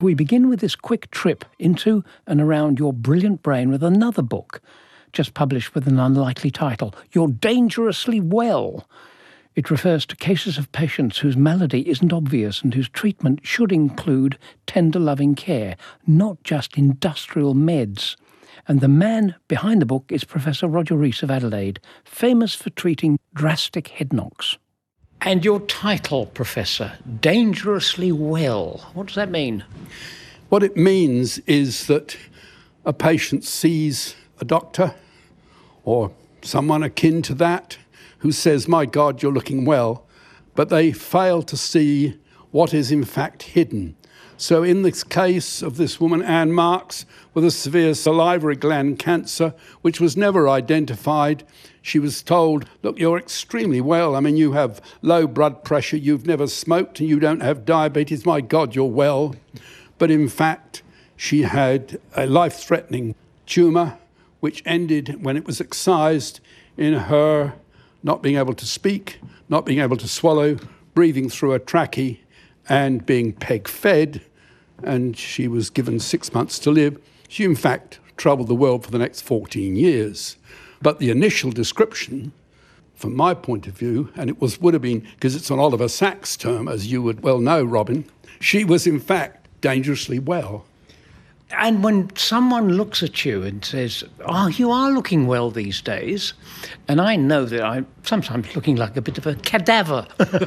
We begin with this quick trip into and around your brilliant brain with another book, just published with an unlikely title, You're Dangerously Well. It refers to cases of patients whose malady isn't obvious and whose treatment should include tender loving care, not just industrial meds. And the man behind the book is Professor Roger Rees of Adelaide, famous for treating drastic head knocks. And your title, Professor, Dangerously Well, what does that mean? What it means is that a patient sees a doctor or someone akin to that who says, my God, you're looking well, but they fail to see what is in fact hidden. So in this case of this woman, Anne Marks, with a severe salivary gland cancer, which was never identified, she was told, look, you're extremely well. I mean, you have low blood pressure, you've never smoked, and you don't have diabetes. My God, you're well. But in fact, she had a life-threatening tumour, which ended when it was excised in her not being able to speak, not being able to swallow, breathing through a trachea, and being peg-fed. And she was given 6 months to live. She, in fact, travelled the world for the next 14 years. But the initial description, from my point of view, and it would have been, because it's an Oliver Sacks term, as you would well know, Robin, she was, in fact, dangerously well. And when someone looks at you and says, oh, you are looking well these days, and I know that I'm sometimes looking like a bit of a cadaver,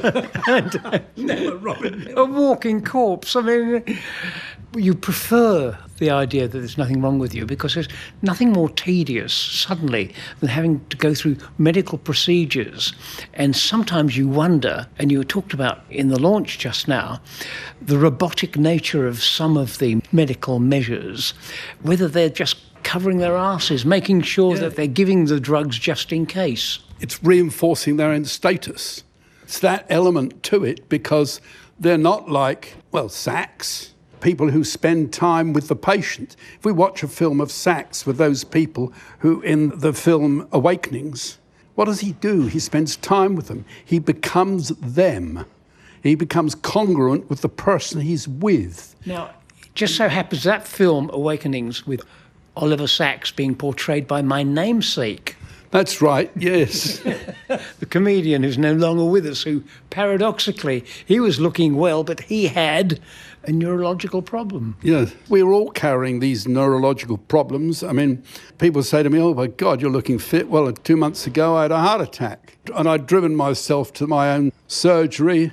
a walking corpse. I mean, you prefer the idea that there's nothing wrong with you because there's nothing more tedious suddenly than having to go through medical procedures. And sometimes you wonder, and you talked about in the launch just now, the robotic nature of some of the medical measures, whether they're just covering their asses, making sure that they're giving the drugs just in case. It's reinforcing their own status. It's that element to it because they're not like, well, Sacks, people who spend time with the patient. If we watch a film of Sacks with those people who, in the film Awakenings, what does he do? He spends time with them. He becomes them. He becomes congruent with the person he's with. Now, it just so happens that film Awakenings with Oliver Sacks being portrayed by my namesake. That's right, yes. The comedian who's no longer with us, who paradoxically, he was looking well, but he had a neurological problem. Yeah, we're all carrying these neurological problems. I mean, people say to me, oh my God, you're looking fit. Well, 2 months ago I had a heart attack and I'd driven myself to my own surgery,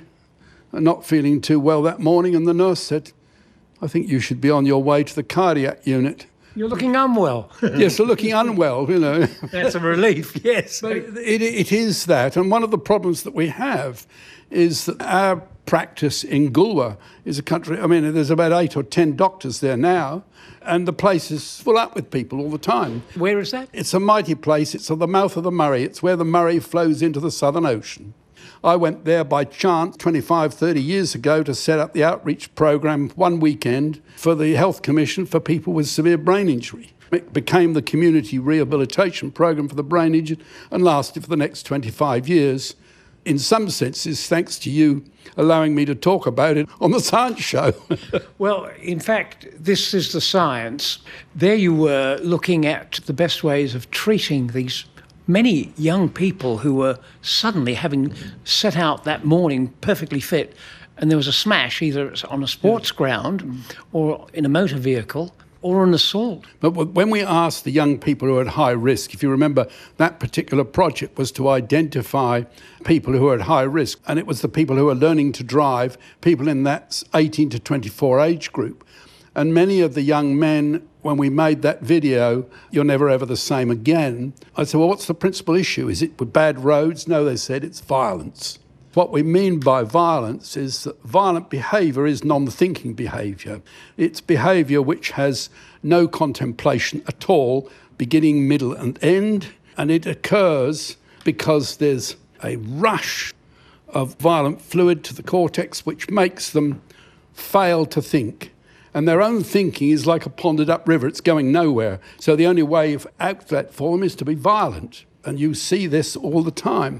not feeling too well that morning, and the nurse said, I think you should be on your way to the cardiac unit. You're looking unwell. Yes, you're looking unwell, you know. That's a relief, yes. But it is that. And one of the problems that we have is that our practice in Goolwa is a country, I mean, there's about 8 or 10 doctors there now, and the place is full up with people all the time. Where is that? It's a mighty place. It's at the mouth of the Murray. It's where the Murray flows into the Southern Ocean. I went there by chance 25, 30 years ago to set up the outreach program one weekend for the Health Commission for people with severe brain injury. It became the community rehabilitation program for the brain injured and lasted for the next 25 years. In some senses, thanks to you allowing me to talk about it on the Science Show. Well, in fact, this is the science. There you were looking at the best ways of treating these many young people who were suddenly having set out that morning perfectly fit, and there was a smash either on a sports ground or in a motor vehicle or an assault. But when we asked the young people who are at high risk, if you remember, that particular project was to identify people who are at high risk, and it was the people who are learning to drive, people in that 18 to 24 age group. And many of the young men, when we made that video, You're Never Ever the Same Again, I said, well, what's the principal issue? Is it with bad roads? No, they said, it's violence. What we mean by violence is that violent behaviour is non-thinking behaviour. It's behaviour which has no contemplation at all, beginning, middle and end, and it occurs because there's a rush of violent fluid to the cortex which makes them fail to think. And their own thinking is like a ponded up river, it's going nowhere. So the only way of outlet for them is to be violent. And you see this all the time.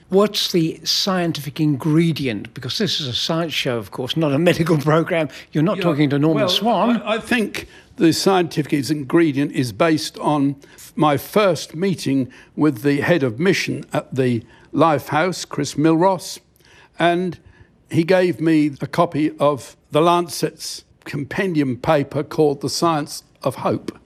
What's the scientific ingredient? Because this is a science show, of course, not a medical program. You're not talking to Norman Swan. I think the scientific ingredient is based on my first meeting with the head of mission at the Lifehouse, Chris Milross, and he gave me a copy of the Lancet's compendium paper called The Science of Hope.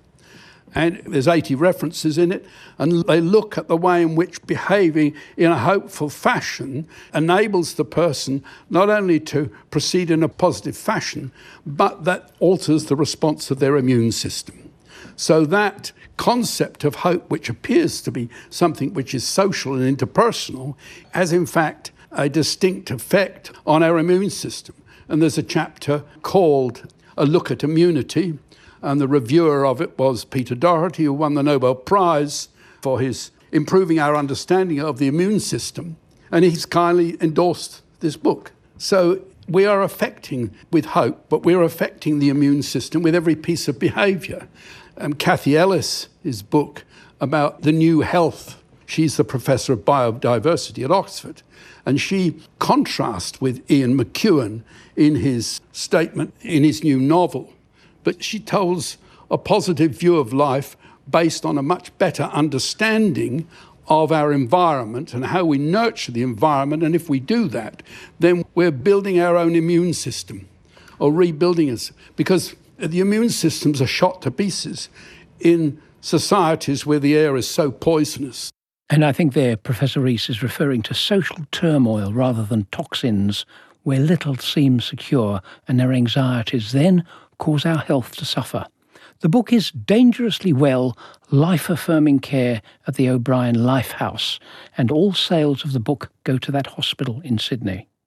And there's 80 references in it, and they look at the way in which behaving in a hopeful fashion enables the person not only to proceed in a positive fashion, but that alters the response of their immune system. So that concept of hope, which appears to be something which is social and interpersonal, has in fact a distinct effect on our immune system. And there's a chapter called A Look at Immunity, and the reviewer of it was Peter Doherty, who won the Nobel Prize for his improving our understanding of the immune system. And he's kindly endorsed this book. So we are affecting with hope, but we're affecting the immune system with every piece of behaviour. Kathy Ellis' book about the new health, she's the professor of biodiversity at Oxford, and she contrasts with Ian McEwan in his statement in his new novel. But she tells a positive view of life based on a much better understanding of our environment and how we nurture the environment. And if we do that, then we're building our own immune system or rebuilding it. Because the immune systems are shot to pieces in societies where the air is so poisonous. And I think there Professor Rees is referring to social turmoil rather than toxins, where little seems secure and our anxieties then cause our health to suffer. The book is Dangerously Well, Life-Affirming Care at the O'Brien Lifehouse, and all sales of the book go to that hospital in Sydney.